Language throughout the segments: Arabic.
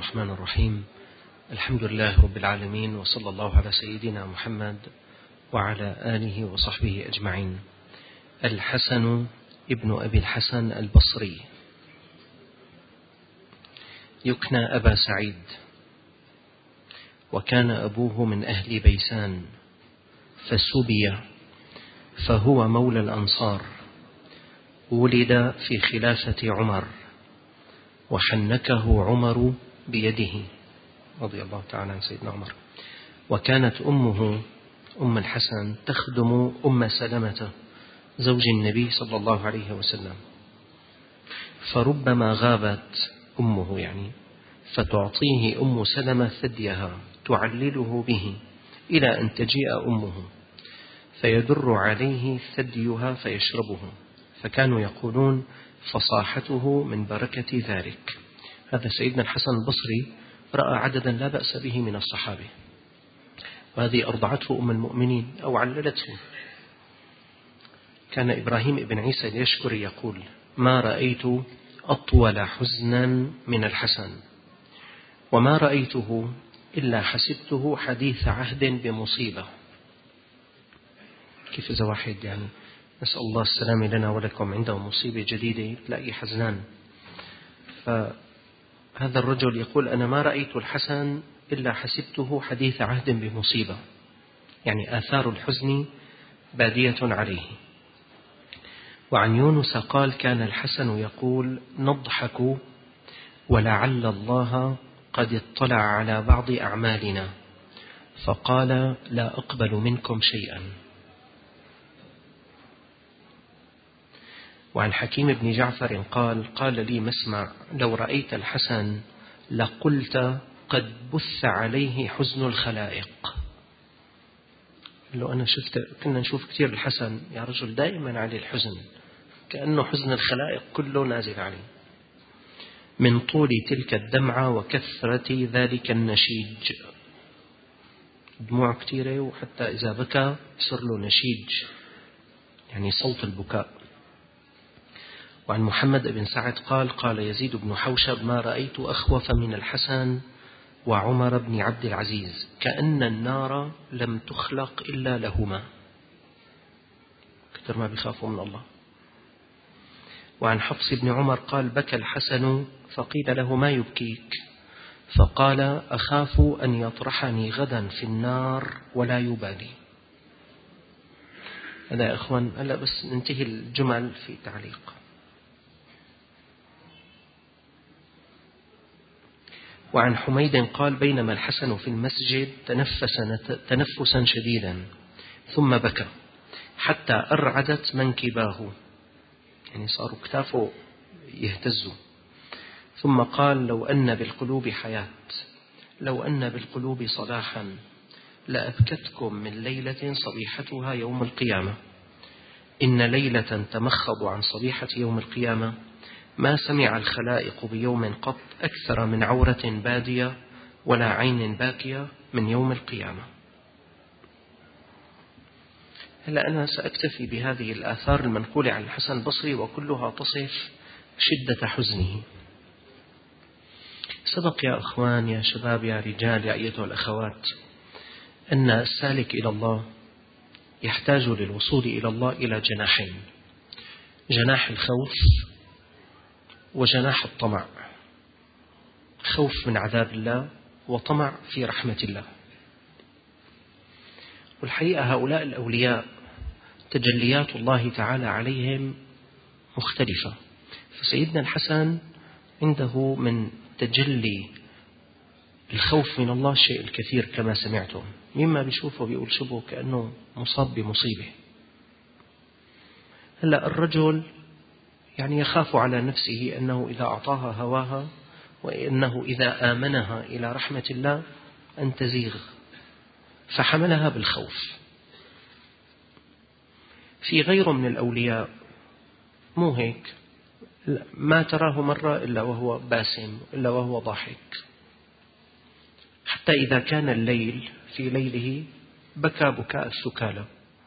الرحمن الرحيم. الحمد لله رب العالمين، وصلى الله على سيدنا محمد وعلى آله وصحبه أجمعين. الحسن ابن أبي الحسن البصري يكنى أبا سعيد، وكان أبوه من أهل بيسان فسبي، فهو مولى الأنصار. ولد في خلافة عمر، وحنكه عمر بيده رضي الله تعالى عن سيدنا عمر. وكانت أمه أم الحسن تخدم أم سلمة زوج النبي صلى الله عليه وسلم، فربما غابت أمه فتعطيه أم سلمة ثديها تعلله به إلى أن تجيء أمه فيدر عليه ثديها فيشربه، فكانوا يقولون فصاحته من بركة ذلك. هذا سيدنا الحسن البصري رأى عددا لا بأس به من الصحابة، وهذه أرضعته أم المؤمنين أو عللته. كان إبراهيم بن عيسى اليشكري يقول: ما رأيت أطول حزنا من الحسن، وما رأيته إلا حسبته حديث عهد بمصيبة. كيف إذا واحد نسأل الله السلامة لنا ولكم عنده مصيبة جديدة تلاقي حزنان. فهذا الرجل يقول: أنا ما رأيت الحسن إلا حسبته حديث عهد بمصيبة، يعني آثار الحزن بادية عليه. وعن يونس قال: كان الحسن يقول: نضحك ولعل الله قد اطلع على بعض أعمالنا فقال: لا أقبل منكم شيئا. وعن حكيم بن جعفر قال: قال لي مسمع: لو رأيت الحسن لقلت قد بث عليه حزن الخلائق. لو أنا كنا نشوف كثير الحسن يا رجل دائما عليه الحزن، كأنه حزن الخلائق كله نازل عليه، من طول تلك الدمعة وكثرة ذلك النشيج. دموع كثيرة، وحتى إذا بكى يصير له نشيج، يعني صوت البكاء. وعن محمد بن سعد قال: قال يزيد بن حوشب: ما رأيت أخوف من الحسن وعمر بن عبد العزيز، كأن النار لم تخلق إلا لهما، كثر ما بيخافوا من الله. وعن حفص بن عمر قال: بكى الحسن فقيل له: ما يبكيك؟ فقال: أخاف أن يطرحني غدا في النار ولا يبالي. هذا يا أخوان، هلا بس ننتهي الجمل في تعليق. وعن حميد قال: بينما الحسن في المسجد تنفسا شديدا ثم بكى حتى أرعدت منكباه، يعني صاروا كتافه يهتزوا، ثم قال: لو أن بالقلوب حياة، لو أن بالقلوب صلاحا لأبكتكم من ليلة صبيحتها يوم القيامة. إن ليلة تمخض عن صبيحة يوم القيامة ما سمع الخلائق بيوم قط أكثر من عورة بادية ولا عين باكية من يوم القيامة. هلا أنا سأكتفي بهذه الآثار المنقولة عن الحسن البصري، وكلها تصف شدة حزنه. سبق يا أخوان، يا شباب، يا رجال، يا أيتها الأخوات، أن السالك إلى الله يحتاج للوصول إلى الله إلى جناحين: جناح الخوف وجناح الطمع. خوف من عذاب الله وطمع في رحمة الله. والحقيقة هؤلاء الأولياء تجليات الله تعالى عليهم مختلفة. فسيدنا الحسن عنده من تجلي الخوف من الله شيء الكثير كما سمعتم، مما بيشوفه بيقول شبه كأنه مصاب بمصيبة. هلأ الرجل يخاف على نفسه أنه إذا أعطاها هواها، وأنه إذا آمنها إلى رحمة الله أن تزيغ، فحملها بالخوف. في غيره من الأولياء مو هيك، ما تراه مرة إلا وهو باسم، إلا وهو ضاحك. حتى إذا كان الليل في ليله بكى بكاء السكالى،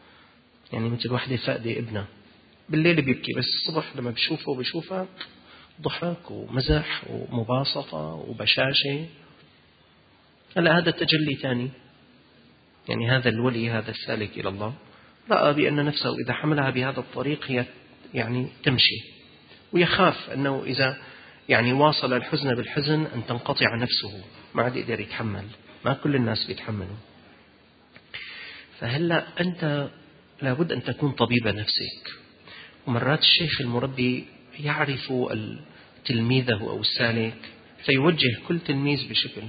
يعني مثل واحدة فاقدة ابنها بالليل بيبكي، بس الصبح لما بيشوفها ضحك ومزح ومباسطة وبشاشة. هلا هذا تجلي ثاني، يعني هذا الولي، هذا السالك إلى الله رأى بأن نفسه إذا حملها بهذا الطريق هي يعني تمشي، ويخاف أنه إذا يعني واصل الحزن بالحزن أن تنقطع نفسه، ما عاد يقدر يتحمل. ما كل الناس بيتحملوا. فهلا أنت لابد أن تكون طبيب نفسك. ومرات الشيخ المربي يعرف تلميذه أو السالك فيوجه كل تلميذ بشكل.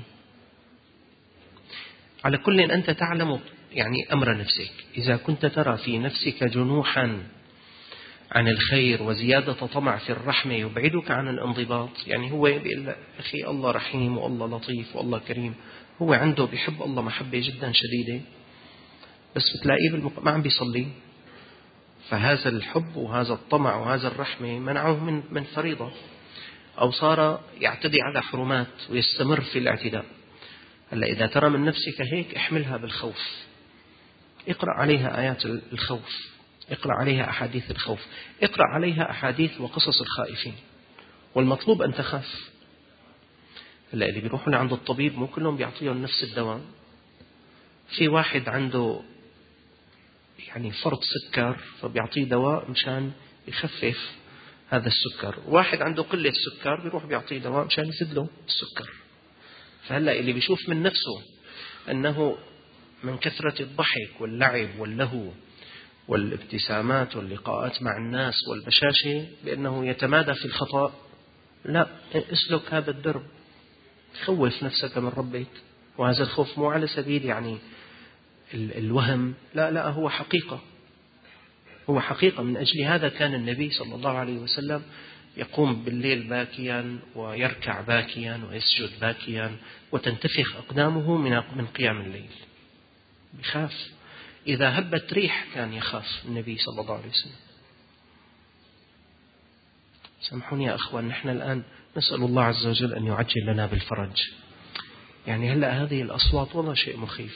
على كل أنت تعلم يعني أمر نفسك. إذا كنت ترى في نفسك جنوحا عن الخير وزيادة طمع في الرحمة يبعدك عن الانضباط، يعني هو بيقول أخي الله رحيم والله لطيف والله كريم، هو عنده بيحب الله محبة جدا شديدة، بس بتلاقيه ما عم بيصلي. فهذا الحب وهذا الطمع وهذا الرحمة منعه من فريضة، أو صار يعتدي على حرمات ويستمر في الاعتداء. هلا إذا ترى من نفسك هيك احملها بالخوف، اقرأ عليها آيات الخوف، اقرأ عليها أحاديث الخوف، اقرأ عليها أحاديث وقصص الخائفين، والمطلوب أن تخاف. هلا اللي بيروحوا لعند الطبيب مو كلهم بيعطيهم نفس الدواء. في واحد عنده يعني فرط سكر فبيعطيه دواء مشان يخفف هذا السكر، واحد عنده قلة سكر بيروح بيعطيه دواء مشان يزيد له السكر. فهلا اللي بيشوف من نفسه أنه من كثرة الضحك واللعب واللهو والابتسامات واللقاءات مع الناس والبشاشة بأنه يتمادى في الخطأ، لا، اسلك هذا الدرب، خوف نفسك من ربك. وهذا الخوف مو على سبيل يعني الوهم، لا هو حقيقة، هو حقيقة. من أجل هذا كان النبي صلى الله عليه وسلم يقوم بالليل باكيا ويركع باكيا ويسجد باكيا وتنتفخ أقدامه من قيام الليل، بخاف. إذا هبت ريح كان يخاف النبي صلى الله عليه وسلم. سامحوني يا أخوان، نحن الآن نسأل الله عز وجل أن يعجل لنا بالفرج. يعني هلأ هذه الأصوات والله شيء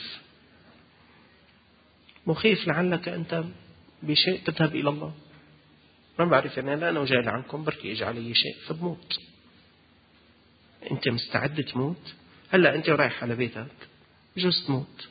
مخيف لعلك أنت بشيء تذهب إلى الله. ما بعرف يعني، لا أنا وجاي عنكم بركي إجي علي شيء فبموت. أنت مستعد تموت؟ هلأ أنت رايح على بيتك بجوز تموت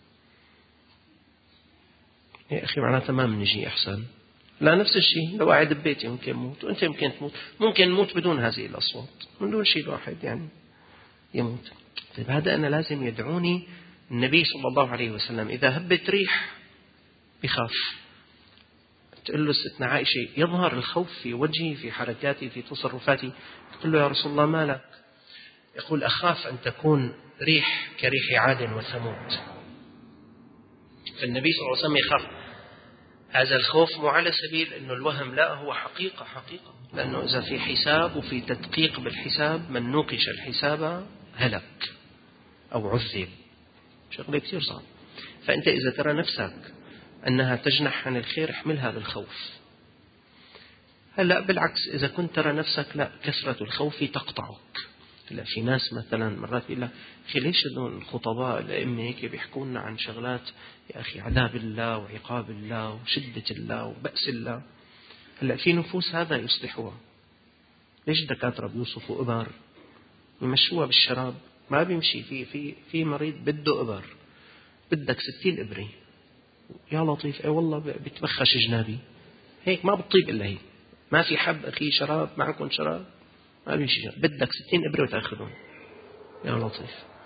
يا أخي، معناتها ما منجي أحسن. لا نفس الشيء لو قاعد ببيتي ممكن موت، وأنت يمكن تموت، ممكن نموت بدون هذه الأصوات، من دون شيء الواحد يعني يموت. طيب هذا أنا لازم يدعوني النبي صلى الله عليه وسلم إذا هبت ريح بخاف. تقول له ستنا عائشة يظهر الخوف في وجهي في حركاتي في تصرفاتي، تقول له يا رسول الله ما لك؟ يقول أخاف أن تكون ريح كريح عاد وثمود. فالنبي صلى الله عليه وسلم يخاف. هذا الخوف مو على سبيل أنه الوهم، لا هو حقيقة، لأنه إذا في حساب وفي تدقيق بالحساب من نوقش الحساب هلك أو عذب، شغلة كثير صعب. فأنت إذا ترى نفسك أنها تجنح عن الخير احملها بالخوف. هلأ بالعكس إذا كنت ترى نفسك لا، كثرة الخوف تقطعك. هلا في ناس مثلا مرات يقول لك أخي ليش الخطباء الأئمة هيك بيحكوا لنا عن شغلات يا أخي عذاب الله وعقاب الله وشدة الله وبأس الله. هلا في نفوس هذا يصلحوها. ليش الدكاترة بيوصفوا إبر يمشوها بالشراب؟ ما بيمشي. في مريض بده إبر، بدك 60 إبرة يا لطيف، أي والله بتبخش جنابي هيك ما بتطيب إلا هي، ما في حب أخي شراب، معكم شراب ما بيمشي، بدك 60 إبرة وتأخذون يا لطيف.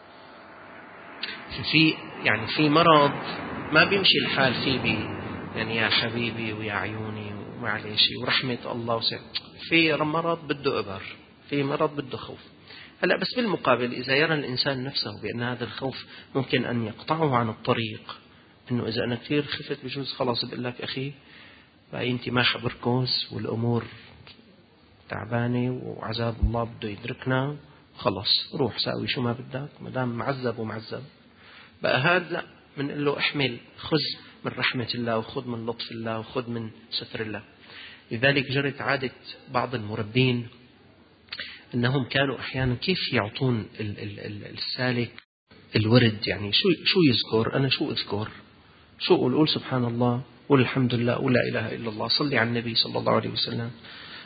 في مرض ما بيمشي الحال فيه يعني يا حبيبي ويا عيوني ومعليش ورحمة الله في مرض بده إبر، في مرض بده خوف. هلا بس بالمقابل إذا يرى الإنسان نفسه بأن هذا الخوف ممكن أن يقطعه عن الطريق، إنه إذا أنا كثير خفت بجوز خلاص بقول لك أخي بقى أنت ما حبركوز والأمور تعبانة وعذاب الله بده يدركنا، خلاص روح ساوي شو ما بدك ما دام معذب ومعذب. بقى هذا من له احمل، خذ من رحمة الله وخذ من لطف الله وخذ من ستر الله. لذلك جرت عادة بعض المربين أنهم كانوا أحيانا كيف يعطون السالك الورد، يعني شو يذكر، أنا شو أذكر، شو قول سبحان الله، قول الحمد لله، قول لا إله إلا الله، صلي على النبي صلى الله عليه وسلم.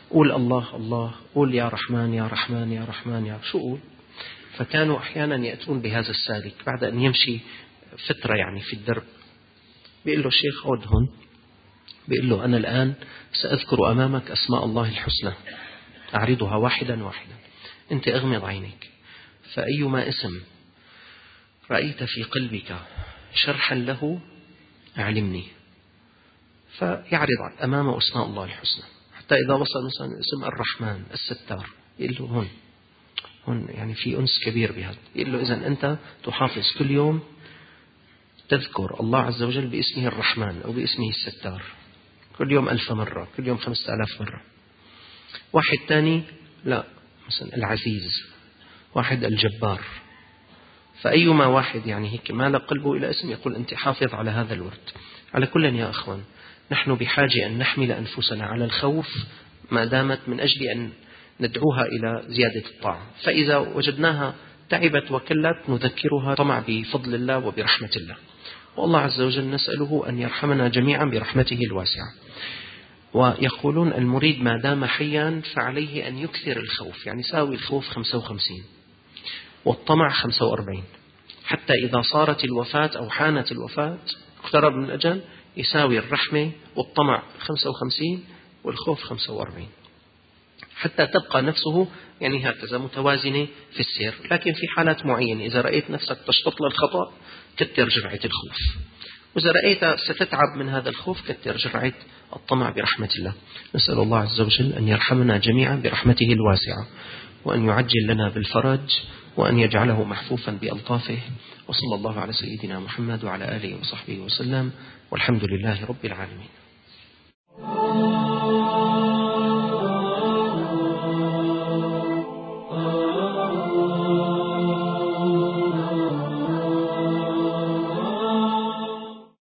قول الله الله، قول يا رحمن يا رحمن يا رحمن يا شو قول. فكانوا أحيانا يأتون بهذا السالك بعد أن يمشي فترة يعني في الدرب، بيقول له شيخ عد هون، بيقول له أنا الآن سأذكر أمامك أسماء الله الحسنى أعرضها واحدا واحدا، أنت أغمض عينك، فأيما اسم رأيت في قلبك شرحا له أعلمني، فيعرض أمامه أسماء الله الحسنى، حتى إذا وصل مثلا اسم الرحمن الستار يقول له هون يعني في أنس كبير بهذا، يقول له إذن أنت تحافظ كل يوم تذكر الله عز وجل باسمه الرحمن أو باسمه الستار كل يوم 1000 مرة، كل يوم 5000 مرة. واحد تاني لا، مثلا العزيز، واحد الجبار. فأيما واحد يعني هيك مال قلبه إلى اسم يقول أنت حافظ على هذا الورد. على كل يا أخوان، نحن بحاجة أن نحمل أنفسنا على الخوف ما دامت من أجل أن ندعوها إلى زيادة الطاعة، فإذا وجدناها تعبت وكلت نذكرها طمع بفضل الله وبرحمة الله. والله عز وجل نسأله أن يرحمنا جميعا برحمته الواسعة. ويقولون المريد ما دام حيا فعليه أن يكثر الخوف، يعني ساوي الخوف 55 والطمع 45، حتى إذا صارت الوفاة أو حانت الوفاة اقترب من الأجل يساوي الرحمة والطمع 55 والخوف 45، حتى تبقى نفسه يعني هكذا متوازنة في السير. لكن في حالات معينة إذا رأيت نفسك تشتط للخطأ كتر جرعة الخوف، وإذا رأيت ستتعب من هذا الخوف كتر جرعة الطمع برحمة الله. نسأل الله عز وجل أن يرحمنا جميعا برحمته الواسعة، وأن يعجل لنا بالفرج، وأن يجعله محفوفا بألطافه. وصلى الله على سيدنا محمد وعلى آله وصحبه وسلم، والحمد لله رب العالمين.